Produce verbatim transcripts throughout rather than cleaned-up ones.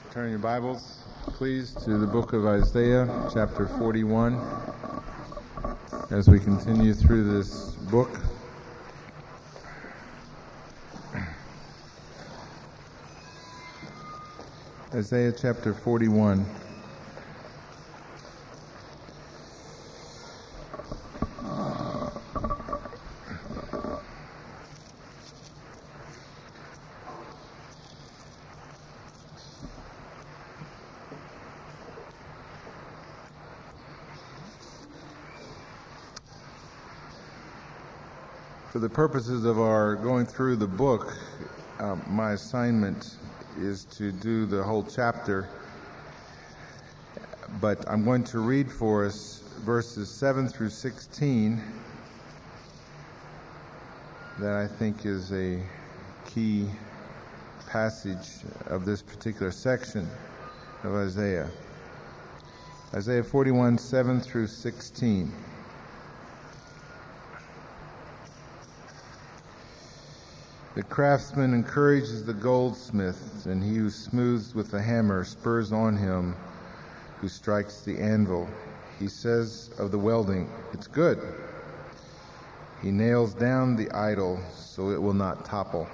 Turn your Bibles, please, to the book of Isaiah, chapter forty-one, as we continue through this book. Isaiah chapter forty-one. For the purposes of our going through the book, um, my assignment is to do the whole chapter, but I'm going to read for us verses seven through sixteen that I think is a key passage of this particular section of Isaiah. Isaiah forty-one, seven through sixteen. The craftsman encourages the goldsmith, and he who smooths with the hammer spurs on him who strikes the anvil. He says of the welding, "It's good." He nails down the idol so it will not topple.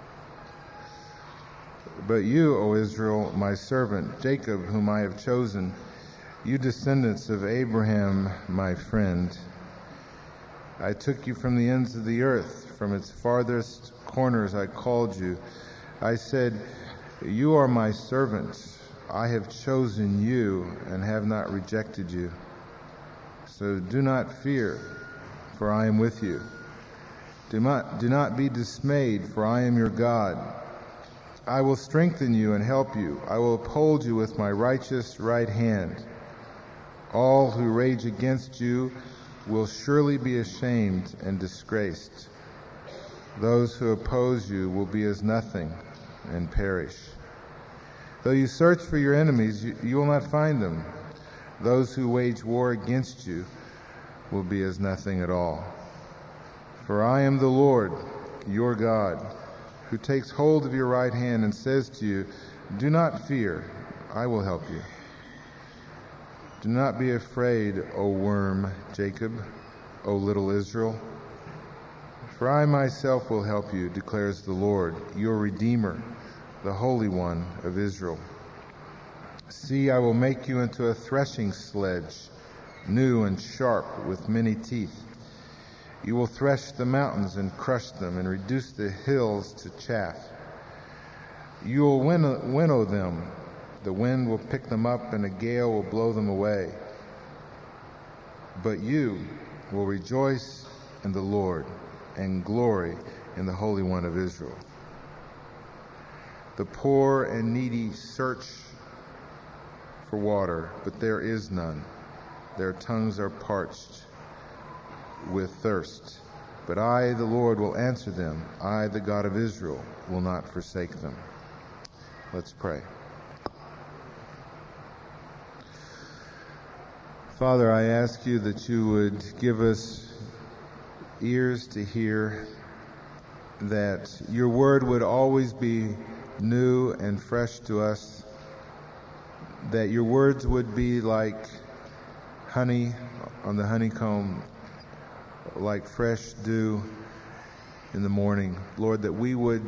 But you, O Israel, my servant, Jacob, whom I have chosen, you descendants of Abraham, my friend, I took you from the ends of the earth, from its farthest corners I called you. I said, you are my servant. I have chosen you and have not rejected you. So do not fear, for I am with you. Do not, do not be dismayed, for I am your God. I will strengthen you and help you. I will uphold you with my righteous right hand. All who rage against you will surely be ashamed and disgraced. Those who oppose you will be as nothing and perish. Though you search for your enemies, you, you will not find them. Those who wage war against you will be as nothing at all. For I am the Lord, your God, who takes hold of your right hand and says to you, do not fear, I will help you. Do not be afraid, O worm Jacob, O little Israel. For I myself will help you, declares the Lord, your Redeemer, the Holy One of Israel. See, I will make you into a threshing sledge, new and sharp, with many teeth. You will thresh the mountains and crush them, and reduce the hills to chaff. You will winnow, winnow them. The wind will pick them up, and a gale will blow them away. But you will rejoice in the Lord, and glory in the Holy One of Israel. The poor and needy search for water, but there is none. Their tongues are parched with thirst. But I, the Lord, will answer them. I, the God of Israel, will not forsake them. Let's pray. Father, I ask you that you would give us ears to hear, that your word would always be new and fresh to us, that your words would be like honey on the honeycomb, like fresh dew in the morning. Lord, that we would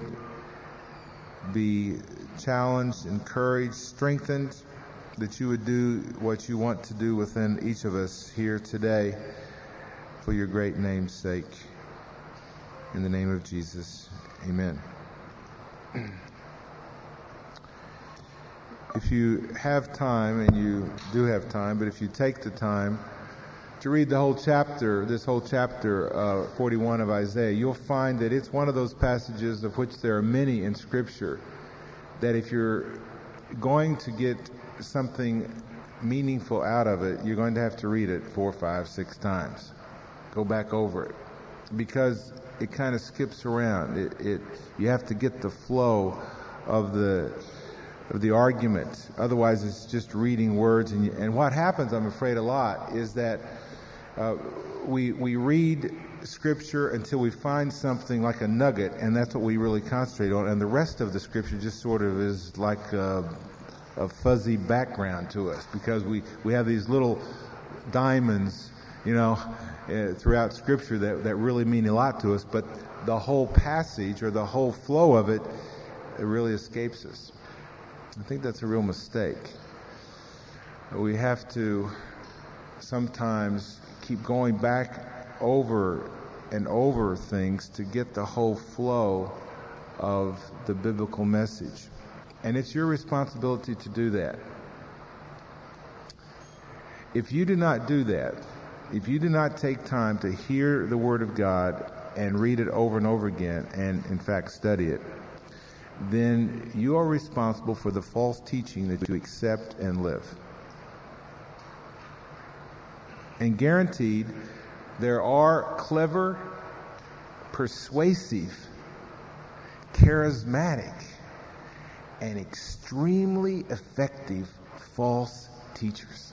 be challenged, encouraged, strengthened, that you would do what you want to do within each of us here today for your great name's sake. In the name of Jesus, amen. If you have time, and you do have time, but if you take the time to read the whole chapter, this whole chapter, uh, forty-one of Isaiah, you'll find that it's one of those passages of which there are many in Scripture, that if you're going to get something meaningful out of it, you're going to have to read it four, five, six times. Go back over it, because it kind of skips around. It, it you have to get the flow of the of the argument. Otherwise, it's just reading words. And, you, and what happens, I'm afraid, a lot is that uh, we we read Scripture until we find something like a nugget, and that's what we really concentrate on. And the rest of the Scripture just sort of is like uh, a fuzzy background to us because we, we have these little diamonds, you know, uh, throughout Scripture that, that really mean a lot to us, but the whole passage or the whole flow of it, it really escapes us. I think that's a real mistake. We have to sometimes keep going back over and over things to get the whole flow of the biblical message. And it's your responsibility to do that. If you do not do that, if you do not take time to hear the Word of God and read it over and over again and, in fact, study it, then you are responsible for the false teaching that you accept and live. And guaranteed, there are clever, persuasive, charismatic, and extremely effective false teachers.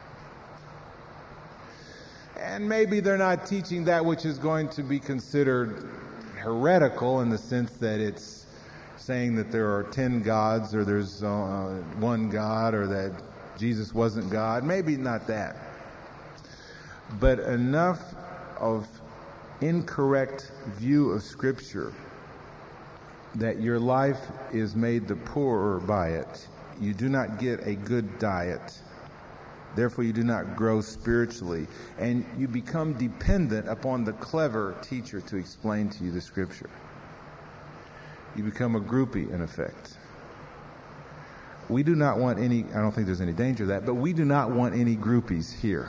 And maybe they're not teaching that which is going to be considered heretical in the sense that it's saying that there are ten gods or there's uh, one God or that Jesus wasn't God. Maybe not that. But enough of incorrect view of Scripture that your life is made the poorer by it. You do not get a good diet. Therefore, you do not grow spiritually. And you become dependent upon the clever teacher to explain to you the Scripture. You become a groupie, in effect. We do not want any, I don't think there's any danger of that, but we do not want any groupies here.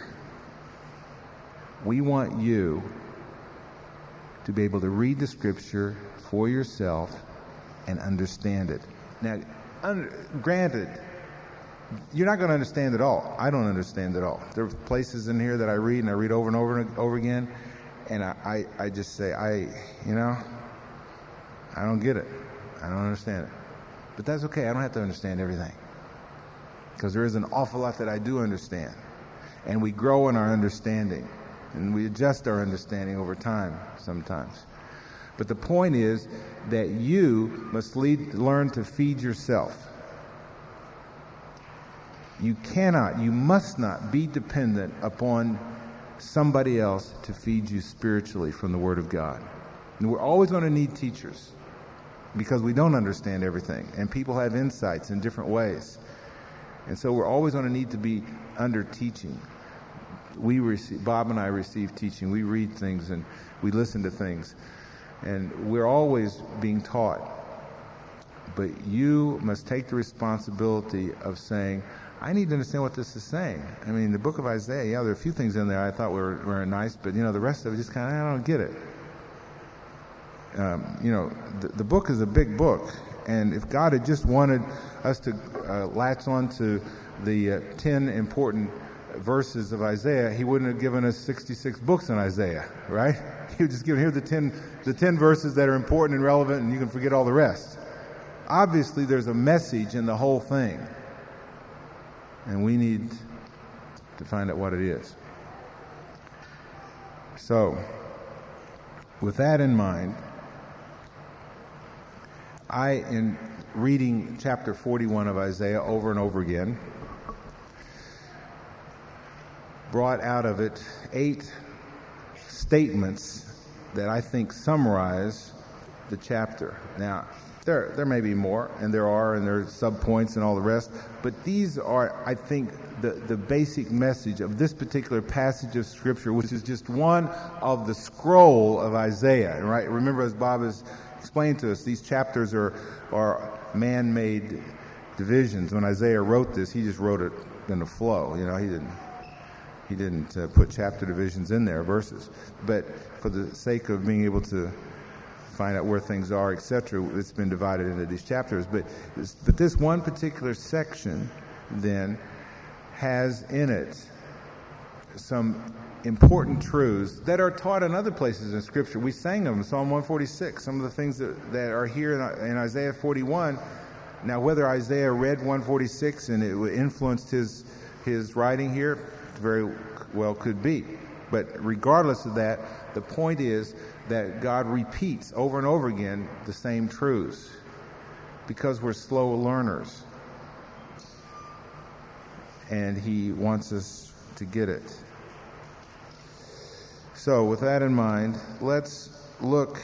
We want you to be able to read the Scripture for yourself and understand it. Now, un- granted, you're not going to understand it all. I don't understand it all. There are places in here that I read and I read over and over and over again, and I, I, I just say, I, you know, I don't get it. I don't understand it. But that's okay. I don't have to understand everything, because there is an awful lot that I do understand, and we grow in our understanding. And we adjust our understanding over time sometimes. But the point is that you must lead, learn to feed yourself. You cannot, you must not be dependent upon somebody else to feed you spiritually from the Word of God. And we're always going to need teachers because we don't understand everything. And people have insights in different ways. And so we're always going to need to be under teaching. We receive, Bob and I receive teaching. We read things and we listen to things. And we're always being taught. But you must take the responsibility of saying, I need to understand what this is saying. I mean, the book of Isaiah, yeah, there are a few things in there I thought were, were nice, but, you know, the rest of it just kind of, I don't get it. Um, you know, the, the book is a big book. And if God had just wanted us to uh, latch on to the uh, ten important verses of Isaiah, he wouldn't have given us sixty-six books in Isaiah, right? He would just give, here are the ten, the ten verses that are important and relevant, and you can forget all the rest. Obviously, there's a message in the whole thing, and we need to find out what it is. So, with that in mind, I, in reading chapter forty-one of Isaiah over and over again, brought out of it eight statements that I think summarize the chapter. Now, there there may be more, and there are, and there are subpoints and all the rest, but these are, I think, the, the basic message of this particular passage of Scripture, which is just one of the scroll of Isaiah. Right? Remember, as Bob has explained to us, these chapters are, are man-made divisions. When Isaiah wrote this, he just wrote it in a flow. You know, he didn't He didn't uh, put chapter divisions in there, verses. But for the sake of being able to find out where things are, et cetera, it's been divided into these chapters. But, but this one particular section, then, has in it some important truths that are taught in other places in Scripture. We sang them in Psalm one forty-six, some of the things that, that are here in, in Isaiah forty-one. Now, whether Isaiah read one forty-six and it influenced his his writing here, very well could be. But regardless of that, the point is that God repeats over and over again the same truths because we're slow learners. and he wants us to get it. So with that in mind, let's look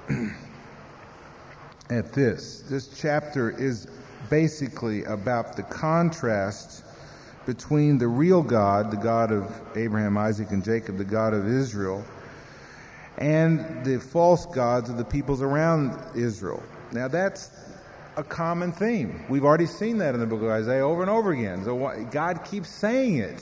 at this. This chapter is basically about the contrast between the real God, the God of Abraham, Isaac, and Jacob, the God of Israel, and the false gods of the peoples around Israel. Now that's a common theme. We've already seen that in the book of Isaiah over and over again. So God keeps saying it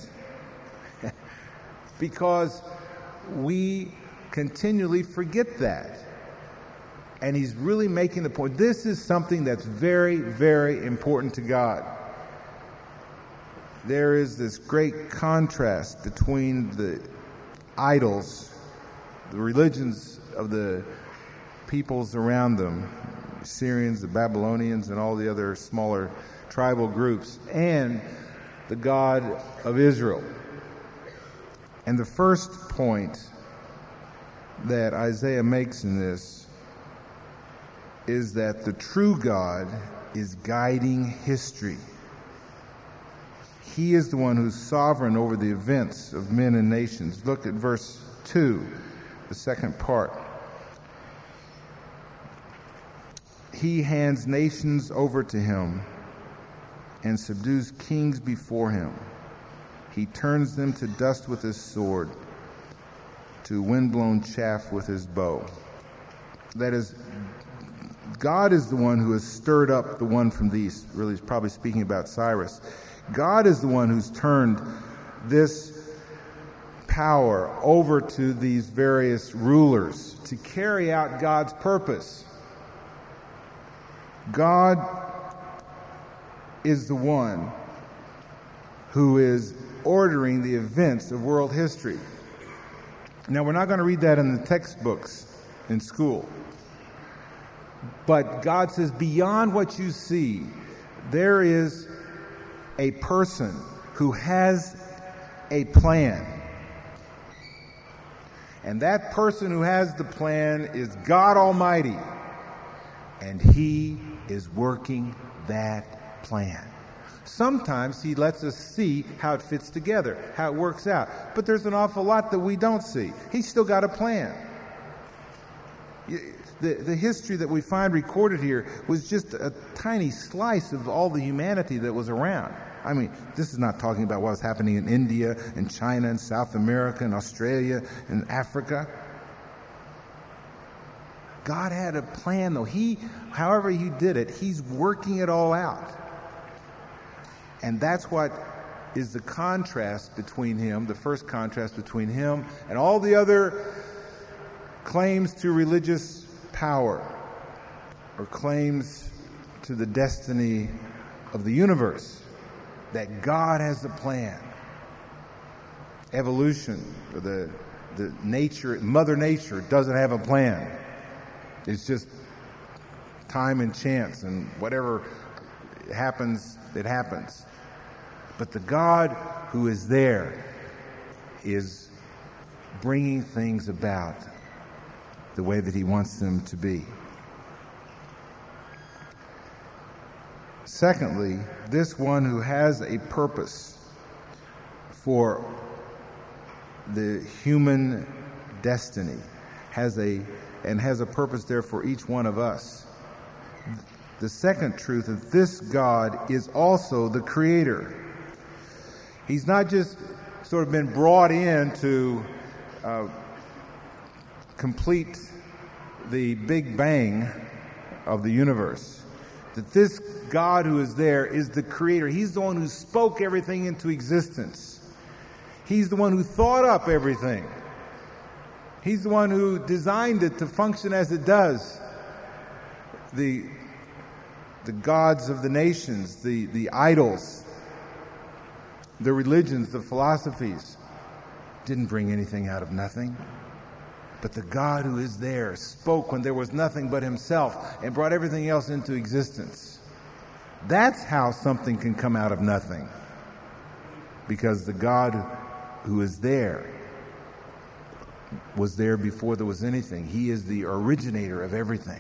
because we continually forget that. And he's really making the point. This is something that's very, very important to God. There is this great contrast between the idols, the religions of the peoples around them, the Syrians, the Babylonians, and all the other smaller tribal groups, and the God of Israel. And the first point that Isaiah makes in this is that the true God is guiding history. He is the one who's sovereign over the events of men and nations. Look at verse two, the second part. He hands nations over to him and subdues kings before him. He turns them to dust with his sword, to windblown chaff with his bow. That is, God is the one who has stirred up the one from the east. Really, he's probably speaking about Cyrus. God is the one who's turned this power over to these various rulers to carry out God's purpose. God is the one who is ordering the events of world history. Now, we're not going to read that in the textbooks in school. But God says, beyond what you see, there is a person who has a plan. And that person who has the plan is God Almighty. And he is working that plan. Sometimes he lets us see how it fits together, how it works out. But there's an awful lot that we don't see. He's still got a plan. The, the history that we find recorded here was just a tiny slice of all the humanity that was around. I mean, this is not talking about what was happening in India and China and South America and Australia and Africa. God had a plan, though. He, however he did it, he's working it all out. And that's what is the contrast between him, the first contrast between him and all the other claims to religious power or claims to the destiny of the universe, that God has a plan. Evolution, or the, the nature, Mother Nature doesn't have a plan. It's just time and chance, and whatever happens, it happens. But the God who is there is bringing things about the way that he wants them to be. Secondly, this one who has a purpose for the human destiny has a and has a purpose there for each one of us. The second truth is this God is also the creator. He's not just sort of been brought in to uh, complete the Big Bang of the universe. That this God who is there is the creator. He's the one who spoke everything into existence. He's the one who thought up everything. He's the one who designed it to function as it does. The, the gods of the nations, the, the idols, the religions, the philosophies, didn't bring anything out of nothing. But the God who is there spoke when there was nothing but himself and brought everything else into existence. That's how something can come out of nothing. Because the God who is there was there before there was anything. He is the originator of everything.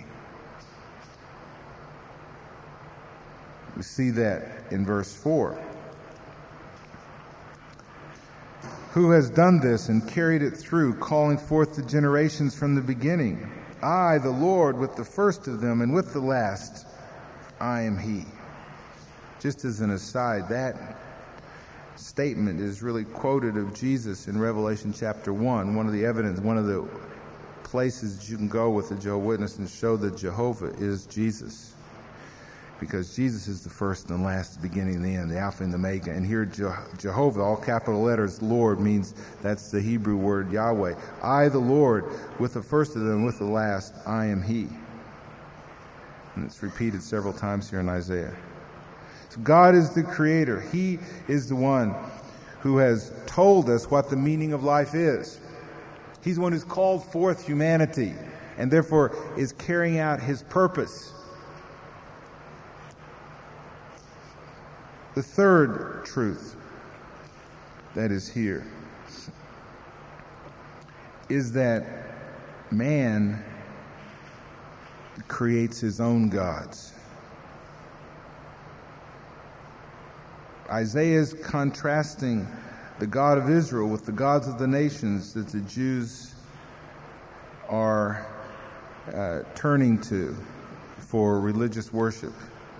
We see that in verse four. Who has done this and carried it through, calling forth the generations from the beginning? I, the Lord, with the first of them and with the last, I am He. Just as an aside, that statement is really quoted of Jesus in Revelation chapter one. One of the evidence, one of the places you can go with the Jehovah's Witness and show that Jehovah is Jesus. Because Jesus is the first and the last, the beginning and the end, the Alpha and the Omega. And here Je- Jehovah, all capital letters, Lord, means that's the Hebrew word Yahweh. I, the Lord, with the first of them, with the last, I am He. And it's repeated several times here in Isaiah. So God is the creator. He is the one who has told us what the meaning of life is. He's the one who's called forth humanity and therefore is carrying out His purpose. The third truth that is here is that man creates his own gods. Isaiah is contrasting the God of Israel with the gods of the nations that the Jews are uh, turning to for religious worship.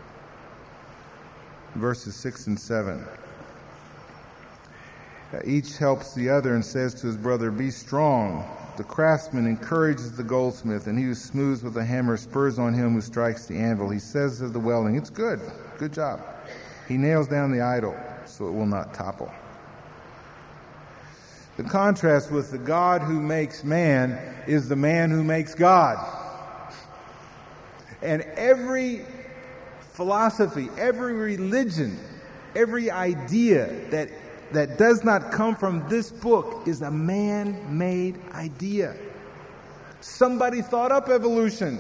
Verses six and seven. Uh, each helps the other and says to his brother, be strong. The craftsman encourages the goldsmith, and he who smooths with a hammer spurs on him who strikes the anvil. He says of the welding, it's good, good job. He nails down the idol so it will not topple. The contrast with the God who makes man is the man who makes God. And every philosophy, every religion, every idea that that does not come from this book is a man-made idea. Somebody thought up evolution.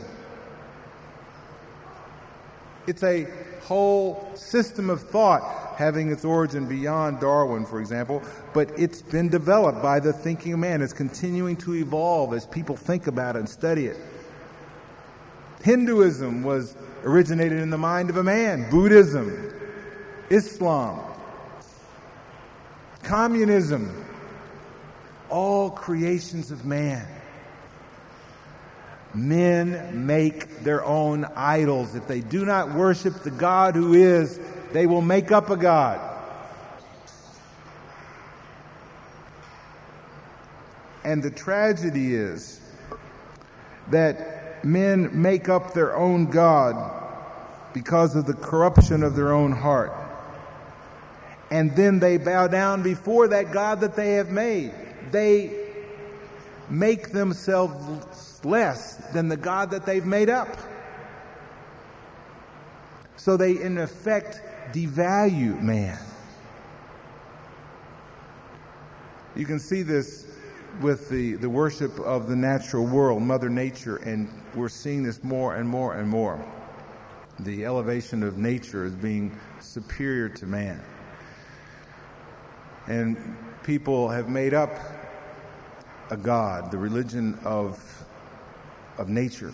It's a whole system of thought having its origin beyond Darwin, for example, but it's been developed by the thinking of man. It's continuing to evolve as people think about it and study it. Hinduism was originated in the mind of a man. Buddhism, Islam, communism, all creations of man. Men make their own idols. If they do not worship the God who is, they will make up a god. And the tragedy is that men make up their own God because of the corruption of their own heart. And then they bow down before that God that they have made. They make themselves less than the God that they've made up. So they, in effect, devalue man. You can see this with the, the worship of the natural world, Mother Nature, and we're seeing this more and more and more. The elevation of nature as being superior to man. And people have made up a god, the religion of, of nature.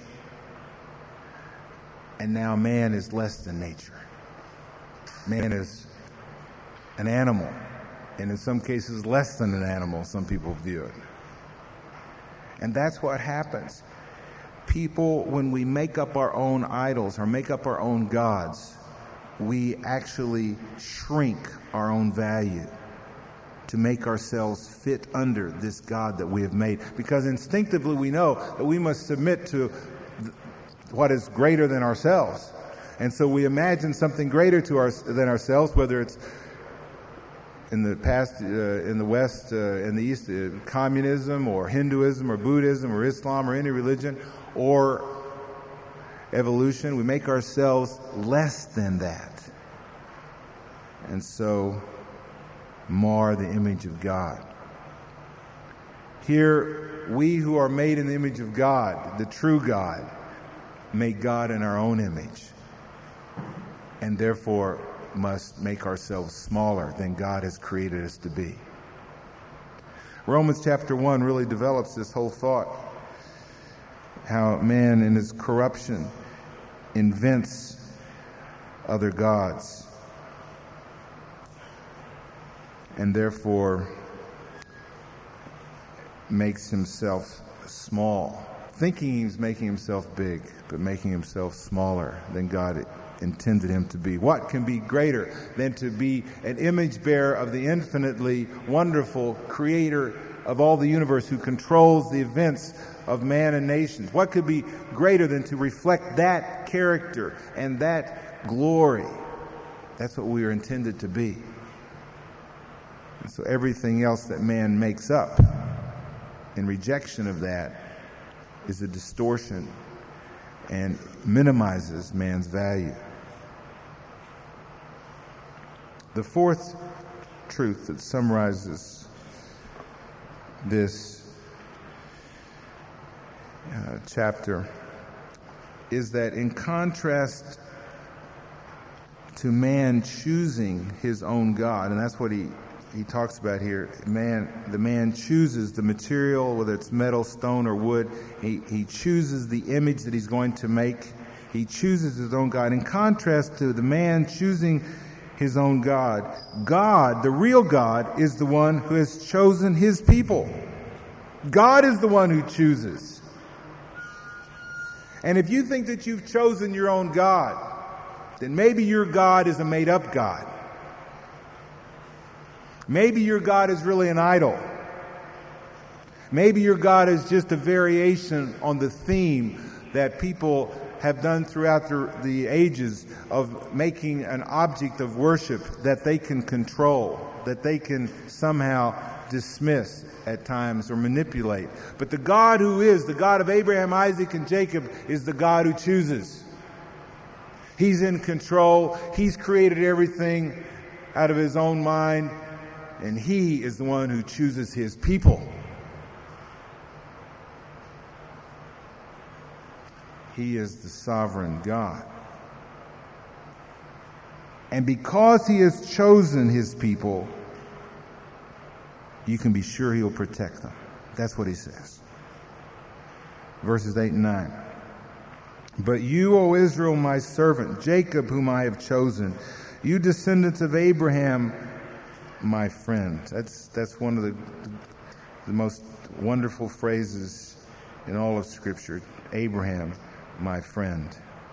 And now man is less than nature. Man is an animal, and in some cases less than an animal, some people view it. And that's what happens. People, when we make up our own idols or make up our own gods, we actually shrink our own value to make ourselves fit under this God that we have made. Because instinctively we know that we must submit to what is greater than ourselves. And so we imagine something greater to our, than ourselves, whether it's in the past, uh, in the West, uh, in the East, uh, communism or Hinduism or Buddhism or Islam or any religion, or evolution. We make ourselves less than that. And so mar the image of God. Here, we who are made in the image of God, the true God, make God in our own image, and therefore must make ourselves smaller than God has created us to be. Romans chapter one really develops this whole thought, how man in his corruption invents other gods, and therefore makes himself small, thinking he's making himself big, but making himself smaller than God intended him to be. What can be greater than to be an image bearer of the infinitely wonderful creator of all the universe who controls the events of man and nations? What could be greater than to reflect that character and that glory? That's what we are intended to be. And so everything else that man makes up in rejection of that is a distortion and minimizes man's value. The fourth truth that summarizes this uh, chapter is that in contrast to man choosing his own God, and that's what he he talks about here, man, the man chooses the material, whether it's metal, stone, or wood. He, he chooses the image that he's going to make. He chooses his own God. In contrast to the man choosing his own God, God, the real God, is the one who has chosen his people. God is the one who chooses. And if you think that you've chosen your own God, then maybe your God is a made-up God. Maybe your God is really an idol. Maybe your God is just a variation on the theme that people have done throughout the, the ages of making an object of worship that they can control, that they can somehow dismiss at times or manipulate. But the God who is the God of Abraham, Isaac, and Jacob is the God who chooses. He's in control. He's created everything out of his own mind. And he is the one who chooses his people. He is the sovereign God. And because he has chosen his people, you can be sure he'll protect them. That's what he says. Verses eight and nine. But you, O Israel, my servant, Jacob, whom I have chosen, you descendants of Abraham, my friend. That's that's one of the, the most wonderful phrases in all of Scripture. Abraham, my friend.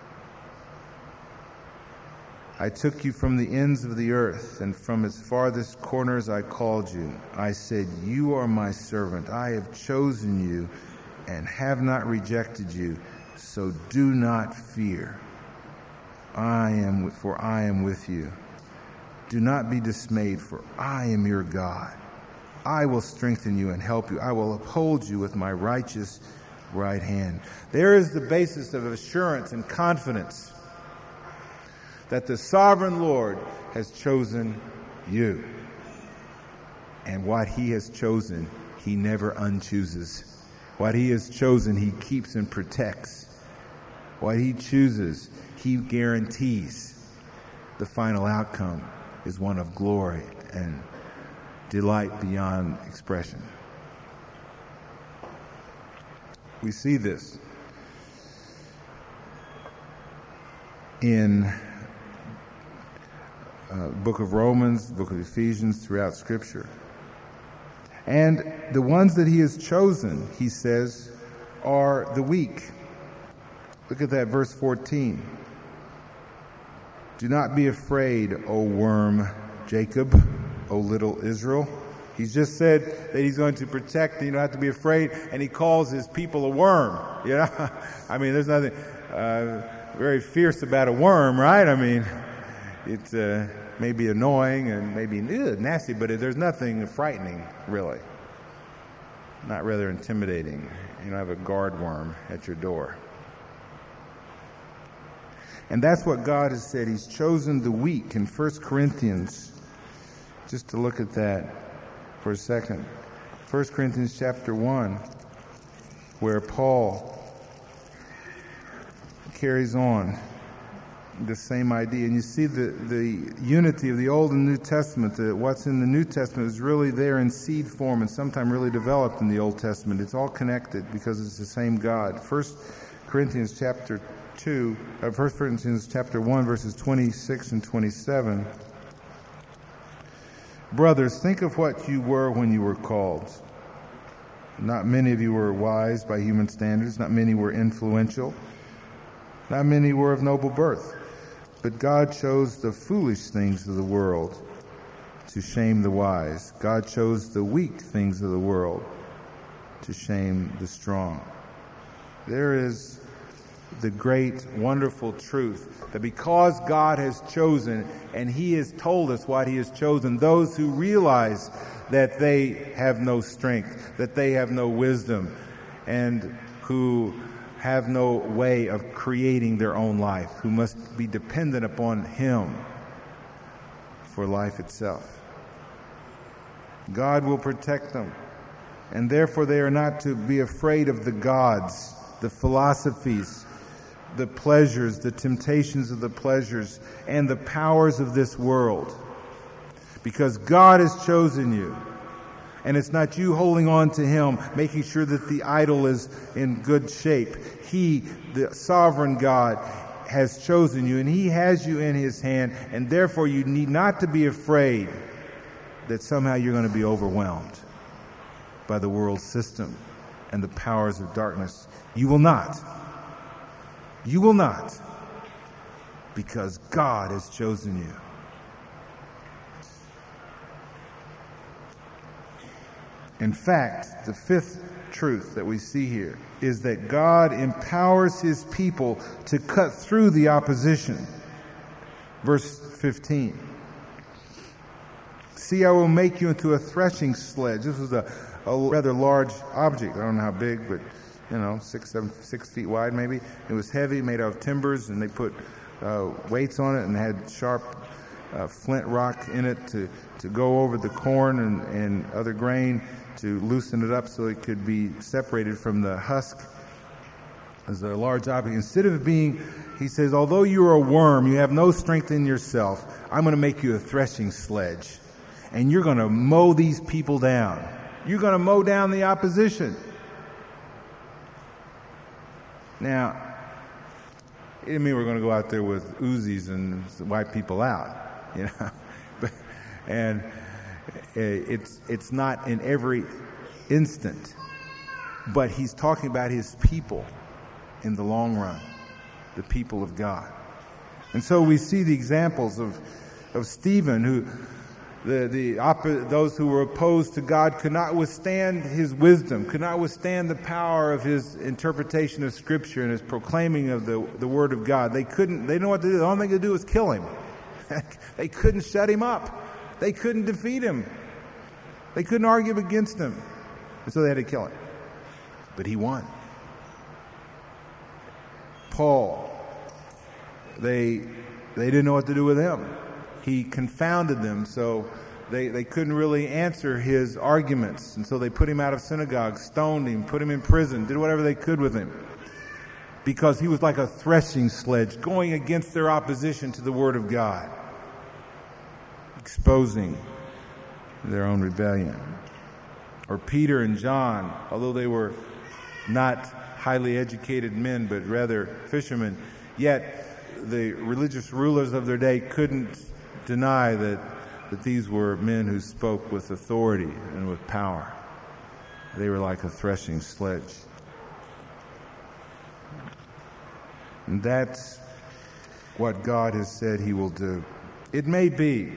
I took you from the ends of the earth, and from its farthest corners I called you. I said, you are my servant. I have chosen you and have not rejected you. So do not fear. I am, for I am with you. Do not be dismayed, for I am your God. I will strengthen you and help you. I will uphold you with my righteous right hand. There is the basis of assurance and confidence that the sovereign Lord has chosen you. And what he has chosen, he never unchooses. What he has chosen, he keeps and protects. What he chooses, he guarantees. The final outcome is one of glory and delight beyond expression. We see this in uh, book of Romans, book of Ephesians, throughout Scripture. And the ones that he has chosen, he says, are the weak. Look at that, verse fourteen. Do not be afraid, O worm Jacob, O little Israel. He's just said that he's going to protect, you don't have to be afraid, and he calls his people a worm. You know, I mean, there's nothing uh, very fierce about a worm, right? I mean, it's uh, maybe annoying and maybe ew, nasty, but there's nothing frightening, really. Not rather intimidating. You don't have a guard worm at your door. And that's what God has said. He's chosen the weak in First Corinthians. Just to look at that for a second. First Corinthians chapter one, where Paul carries on the same idea. And you see the, the unity of the Old and New Testament. The, what's in the New Testament is really there in seed form and sometimes really developed in the Old Testament. It's all connected because it's the same God. First Corinthians chapter two, uh, First Corinthians chapter one, verses twenty-six and twenty-seven. Brothers, think of what you were when you were called. Not many of you were wise by human standards. Not many were influential. Not many were of noble birth. But God chose the foolish things of the world to shame the wise. God chose the weak things of the world to shame the strong. There is the great, wonderful truth that because God has chosen, and He has told us what He has chosen, those who realize that they have no strength, that they have no wisdom, and who have no way of creating their own life, who must be dependent upon Him for life itself. God will protect them, and therefore they are not to be afraid of the gods, the philosophies, the pleasures, the temptations of the pleasures, and the powers of this world. Because God has chosen you. And it's not you holding on to Him, making sure that the idol is in good shape. He, the sovereign God, has chosen you, and He has you in His hand, and therefore you need not to be afraid that somehow you're going to be overwhelmed by the world system and the powers of darkness. You will not. You will not, because God has chosen you. In fact, the fifth truth that we see here is that God empowers His people to cut through the opposition. Verse fifteen. See, I will make you into a threshing sledge. This was a, a rather large object. I don't know how big, but you know, six, seven, six feet wide maybe. It was heavy, made out of timbers, and they put uh, weights on it and had sharp uh, flint rock in it to, to go over the corn and, and other grain to loosen it up so it could be separated from the husk. As a large object. Instead of being, he says, although you are a worm, you have no strength in yourself, I'm going to make you a threshing sledge. And you're going to mow these people down. You're going to mow down the opposition. Now, it didn't mean we're going to go out there with Uzis and wipe people out, you know. But, and it's it's not in every instant, but he's talking about his people in the long run, the people of God. And so we see the examples of of Stephen, who the the oppo- those who were opposed to God could not withstand his wisdom, could not withstand the power of his interpretation of Scripture and his proclaiming of the the Word of God. They couldn't. They didn't know what to do. The only thing to do was kill him. They couldn't shut him up. They couldn't defeat him. They couldn't argue against him. And so they had to kill him. But he won. Paul, they they didn't know what to do with him. He confounded them, so they, they couldn't really answer his arguments. And so they put him out of synagogues, stoned him, put him in prison, did whatever they could with him. Because he was like a threshing sledge going against their opposition to the Word of God, exposing their own rebellion. Or Peter and John, although they were not highly educated men, but rather fishermen, yet the religious rulers of their day couldn't deny that, that these were men who spoke with authority and with power. They were like a threshing sledge. And that's what God has said He will do. It may be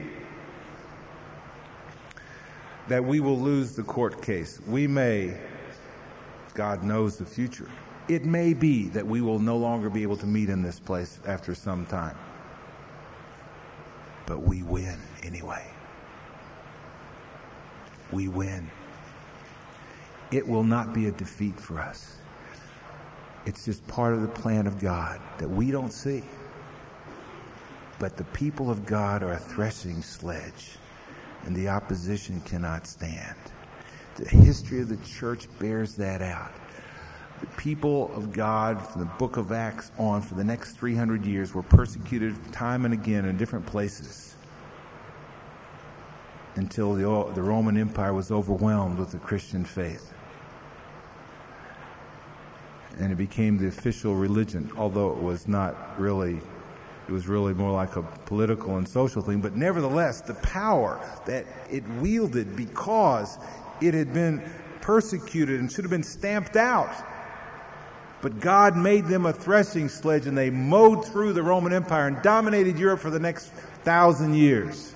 that we will lose the court case. We may, God knows the future. It may be that we will no longer be able to meet in this place after some time. But we win anyway. We win. It will not be a defeat for us. It's just part of the plan of God that we don't see. But the people of God are a threshing sledge, and the opposition cannot stand. The history of the church bears that out. The people of God from the book of Acts on for the next three hundred years were persecuted time and again in different places until the, the Roman Empire was overwhelmed with the Christian faith. And it became the official religion, although it was not really, it was really more like a political and social thing. But nevertheless, the power that it wielded because it had been persecuted and should have been stamped out. But God made them a threshing sledge, and they mowed through the Roman Empire and dominated Europe for the next thousand years.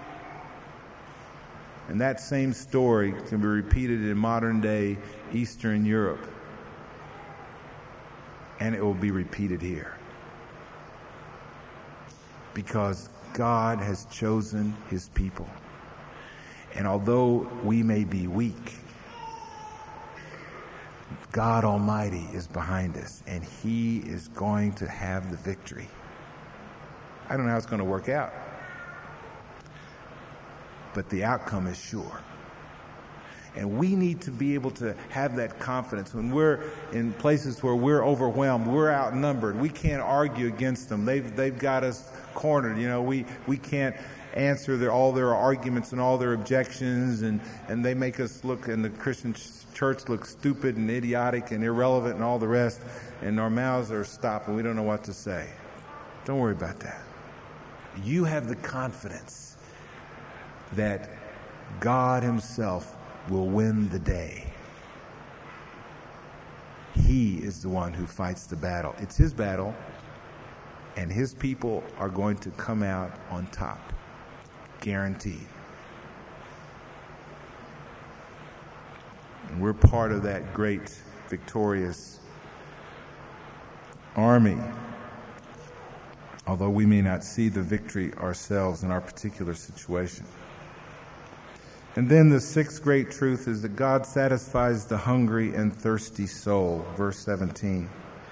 And that same story can be repeated in modern-day Eastern Europe. And it will be repeated here. Because God has chosen his people. And although we may be weak, God Almighty is behind us, and he is going to have the victory. I don't know how it's going to work out, but the outcome is sure. And we need to be able to have that confidence when we're in places where we're overwhelmed, we're outnumbered, we can't argue against them. They've they've got us cornered. You know, we we can't answer their, all their arguments and all their objections, and and they make us look, and the Christian church looks stupid and idiotic and irrelevant and all the rest, and our mouths are stopped and we don't know what to say. Don't worry about that. You have the confidence that God himself will win the day. He is the one who fights the battle. It's his battle, and his people are going to come out on top. Guaranteed. And we're part of that great, victorious army, although we may not see the victory ourselves in our particular situation. And then the sixth great truth is that God satisfies the hungry and thirsty soul. Verse seventeen.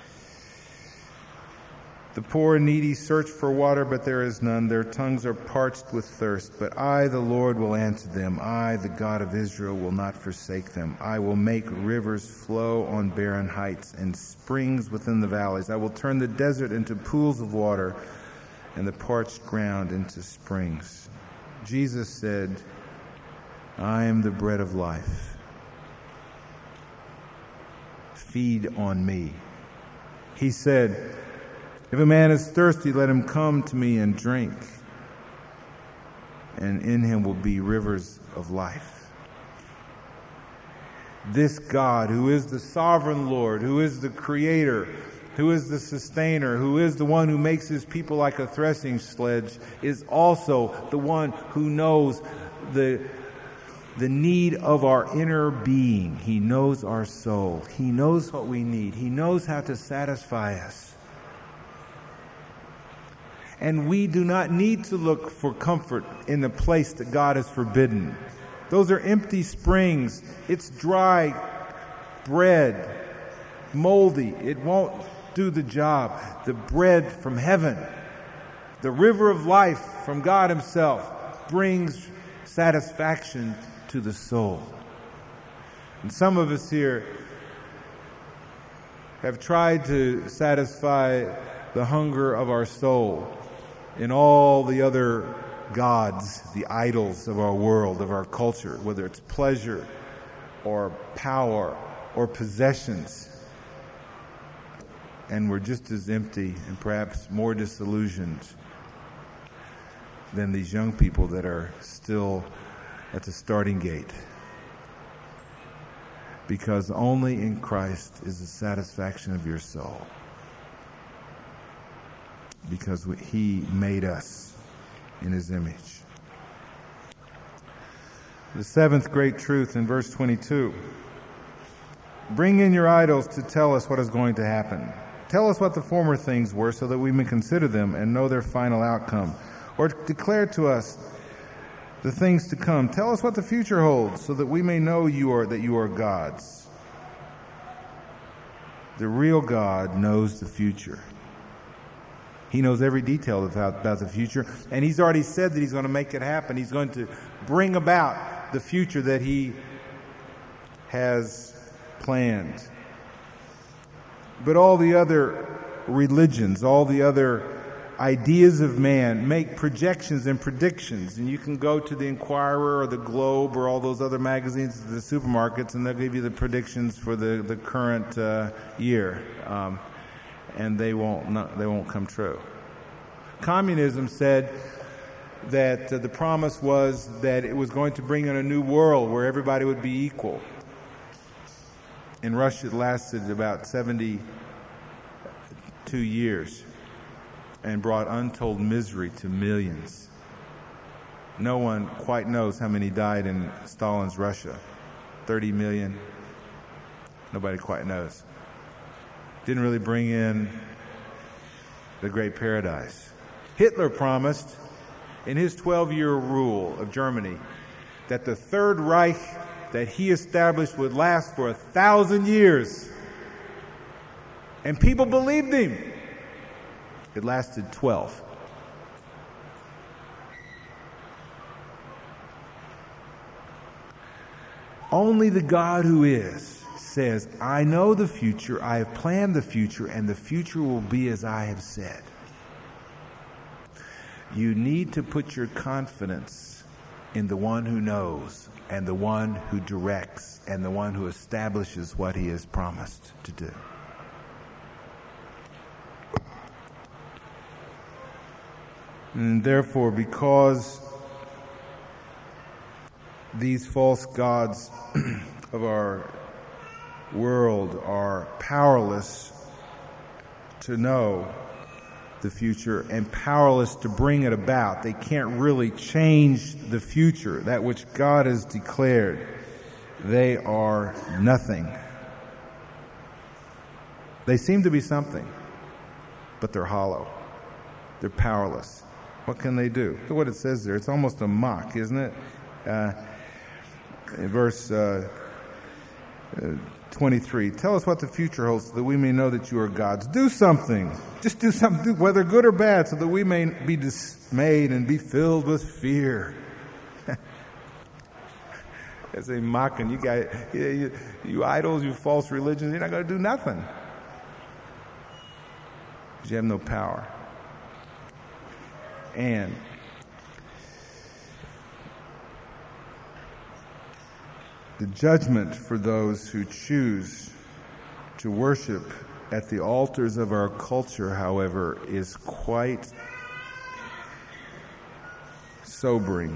The poor and needy search for water, but there is none. Their tongues are parched with thirst. But I, the Lord, will answer them. I, the God of Israel, will not forsake them. I will make rivers flow on barren heights and springs within the valleys. I will turn the desert into pools of water and the parched ground into springs. Jesus said, I am the bread of life. Feed on me. He said, if a man is thirsty, let him come to me and drink, and in him will be rivers of life. This God, who is the sovereign Lord, who is the creator, who is the sustainer, who is the one who makes his people like a threshing sledge, is also the one who knows the the need of our inner being. He knows our soul. He knows what we need. He knows how to satisfy us. And we do not need to look for comfort in the place that God has forbidden. Those are empty springs. It's dry bread, moldy. It won't do the job. The bread from heaven, the river of life from God himself, brings satisfaction to the soul. And some of us here have tried to satisfy the hunger of our soul in all the other gods, the idols of our world, of our culture, whether it's pleasure or power or possessions. And we're just as empty and perhaps more disillusioned than these young people that are still at the starting gate. Because only in Christ is the satisfaction of your soul. Because he made us in his image. The seventh great truth in verse twenty-two. Bring in your idols to tell us what is going to happen. Tell us what the former things were so that we may consider them and know their final outcome. Or declare to us the things to come. Tell us what the future holds so that we may know you are that you are gods. The real God knows the future. He knows every detail about, about the future, and he's already said that he's going to make it happen. He's going to bring about the future that he has planned. But all the other religions, all the other ideas of man make projections and predictions, and you can go to the Inquirer or the Globe or all those other magazines at the supermarkets, and they'll give you the predictions for the, the current uh, year. Um, and they won't not, they won't come true. Communism said that uh, the promise was that it was going to bring in a new world where everybody would be equal. In Russia, it lasted about seventy-two years and brought untold misery to millions. No one quite knows how many died in Stalin's Russia. thirty million. Nobody quite knows. Didn't really bring in the Great Paradise. Hitler promised in his twelve-year rule of Germany that the Third Reich that he established would last for a thousand years. And people believed him. It lasted twelve. Only the God who is says, I know the future, I have planned the future, and the future will be as I have said. You need to put your confidence in the one who knows, and the one who directs, and the one who establishes what he has promised to do. And therefore, because these false gods of our world are powerless to know the future and powerless to bring it about, they can't really change the future, that which God has declared. They are nothing. They seem to be something, but they're hollow. They're powerless. What can they do? Look what it says there. It's almost a mock, isn't it? Uh, in verse uh, uh, twenty-three, tell us what the future holds so that we may know that you are gods. Do something. Just do something, do, whether good or bad, so that we may be dismayed and be filled with fear. As they mocking you guys, you, you, you idols, you false religions, you're not going to do nothing. Because you have no power. And the judgment for those who choose to worship at the altars of our culture, however, is quite sobering.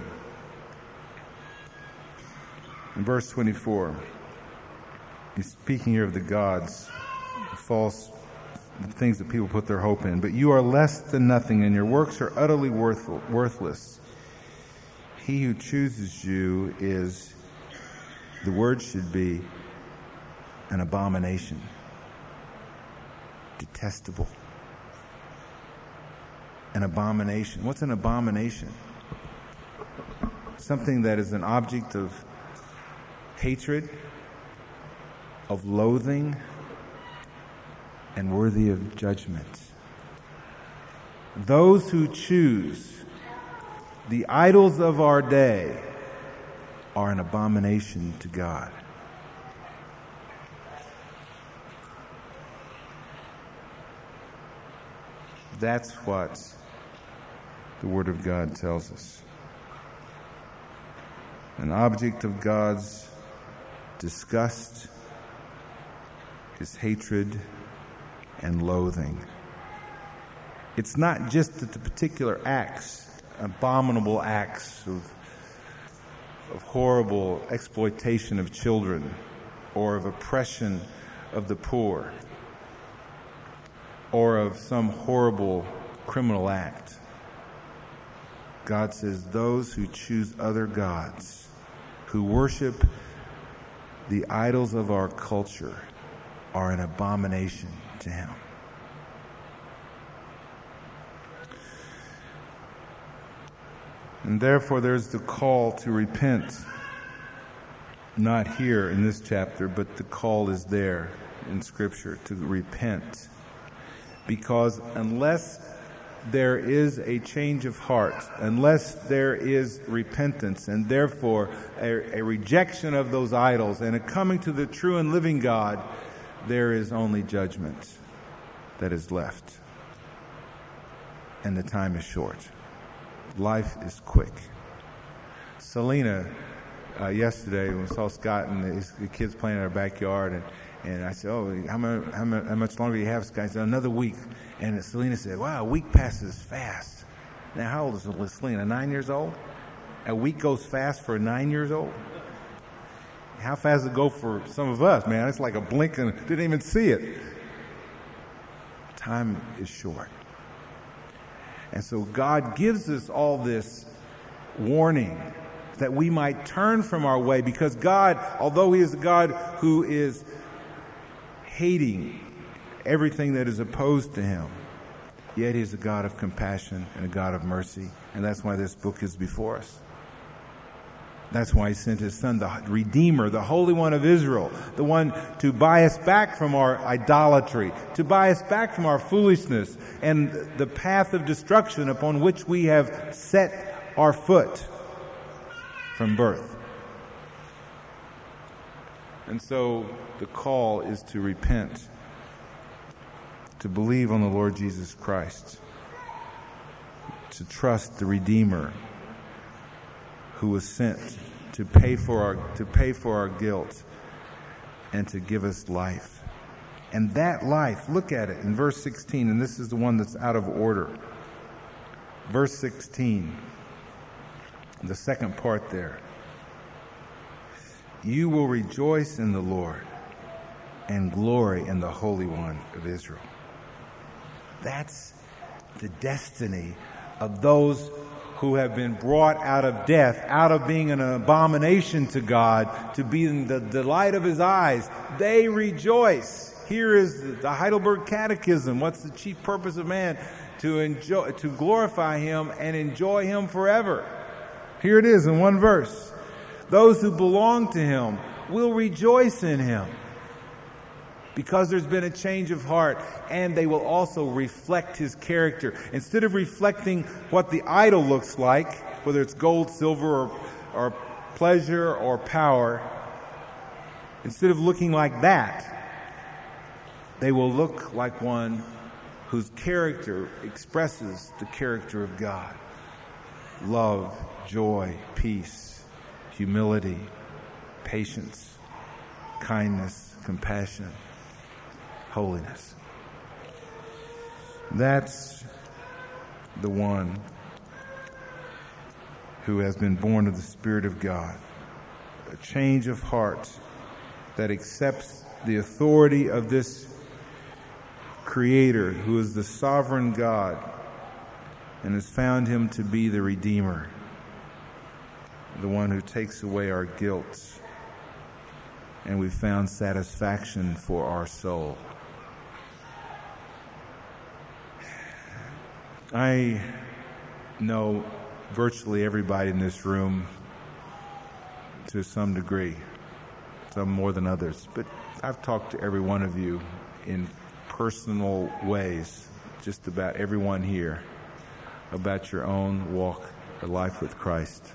In verse twenty-four, he's speaking here of the gods, the false the things that people put their hope in. But you are less than nothing, and your works are utterly worth, worthless. He who chooses you is, the word should be, an abomination. Detestable. An abomination. What's an abomination? Something that is an object of hatred, of loathing, and worthy of judgment. Those who choose the idols of our day are an abomination to God. That's what the Word of God tells us. An object of God's disgust is hatred and loathing. It's not just that the particular acts, abominable acts of, of horrible exploitation of children or of oppression of the poor or of some horrible criminal act. God says those who choose other gods, who worship the idols of our culture, are an abomination to Him. And therefore there's the call to repent. Not here in this chapter, but the call is there in Scripture to repent. Because unless there is a change of heart, unless there is repentance, and therefore a, a rejection of those idols and a coming to the true and living God, there is only judgment that is left. And the time is short. Life is quick. Selena, uh, yesterday, when we saw Scott and his, the kids playing in our backyard, and, and I said, oh, how, much, how, much, how much longer do you have, Scott? He said, another week. And Selena said, wow, a week passes fast. Now, how old is Selena? Nine years old? A week goes fast for nine years old? how fast does it go for some of us, man? It's like a blink and didn't even see it. Time is short. And so God gives us all this warning that we might turn from our way, because God, although He is a God who is hating everything that is opposed to Him, yet He is a God of compassion and a God of mercy. And that's why this book is before us. That's why He sent His Son, the Redeemer, the Holy One of Israel, the one to buy us back from our idolatry, to buy us back from our foolishness and the path of destruction upon which we have set our foot from birth. And so the call is to repent, to believe on the Lord Jesus Christ, to trust the Redeemer who was sent to pay for our to pay for our guilt and to give us life. And that life, look at it in verse sixteen, and this is the one that's out of order. Verse sixteen, the second part there. You will rejoice in the Lord and glory in the Holy One of Israel. That's the destiny of those who have been brought out of death, out of being an abomination to God, to being the delight of His eyes. They rejoice. Here is the Heidelberg Catechism. What's the chief purpose of man? To enjoy, to glorify Him and enjoy Him forever. Here it is in one verse. Those who belong to Him will rejoice in Him, because there's been a change of heart, and they will also reflect His character. Instead of reflecting what the idol looks like, whether it's gold, silver, or, or pleasure or power, instead of looking like that, they will look like one whose character expresses the character of God. Love, joy, peace, humility, patience, kindness, compassion, holiness. That's the one who has been born of the Spirit of God. A change of heart that accepts the authority of this Creator who is the sovereign God and has found Him to be the Redeemer, the one who takes away our guilt, and we found satisfaction for our soul. I know virtually everybody in this room to some degree, some more than others, but I've talked to every one of you in personal ways, just about everyone here, about your own walk of life with Christ.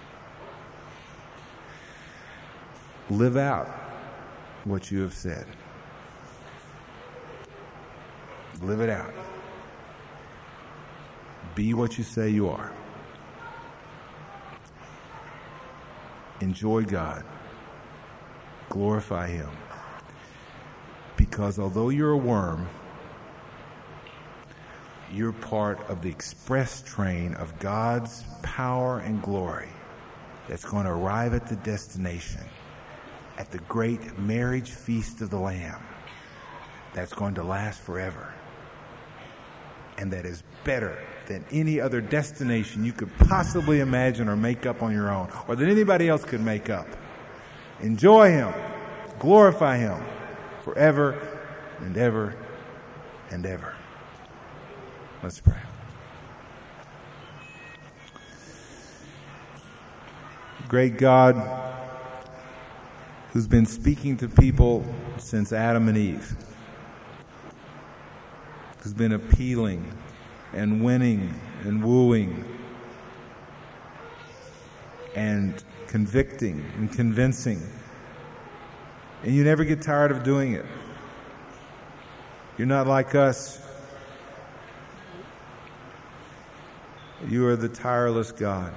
Live out what you have said. Live it out. Be what you say you are. Enjoy God. Glorify Him. Because although you're a worm, you're part of the express train of God's power and glory that's going to arrive at the destination, at the great marriage feast of the Lamb, that's going to last forever, and that is better than any other destination you could possibly imagine or make up on your own, or that anybody else could make up. Enjoy Him, glorify Him forever and ever and ever. Let's pray. Great God, who's been speaking to people since Adam and Eve, who's been appealing and winning and wooing and convicting and convincing, and you never get tired of doing it. You're not like us. You are the tireless God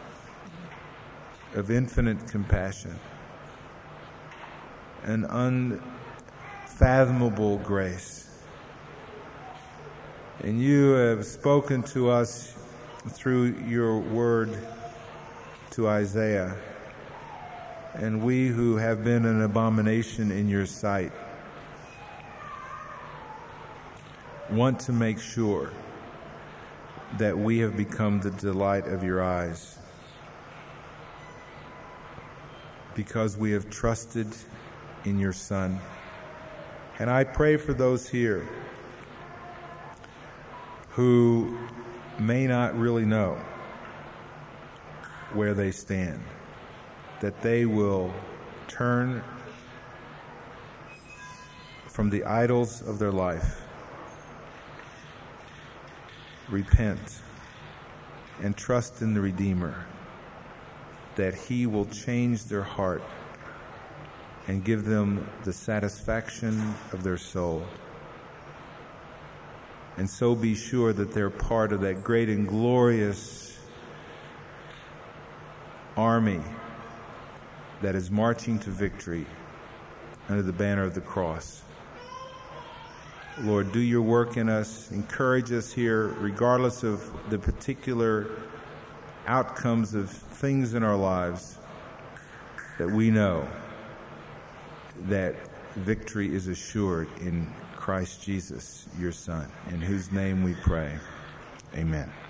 of infinite compassion and unfathomable grace. And you have spoken to us through your word to Isaiah And we who have been an abomination in your sight want to make sure that we have become the delight of your eyes, because we have trusted in your Son. And I pray for those here who may not really know where they stand, that they will turn from the idols of their life, repent, and trust in the Redeemer, that he will change their heart and give them the satisfaction of their soul. And so be sure that they're part of that great and glorious army that is marching to victory under the banner of the cross. Lord, do your work in us. Encourage us here, regardless of the particular outcomes of things in our lives, that we know that victory is assured in Christ Jesus, your Son, in whose name we pray. Amen.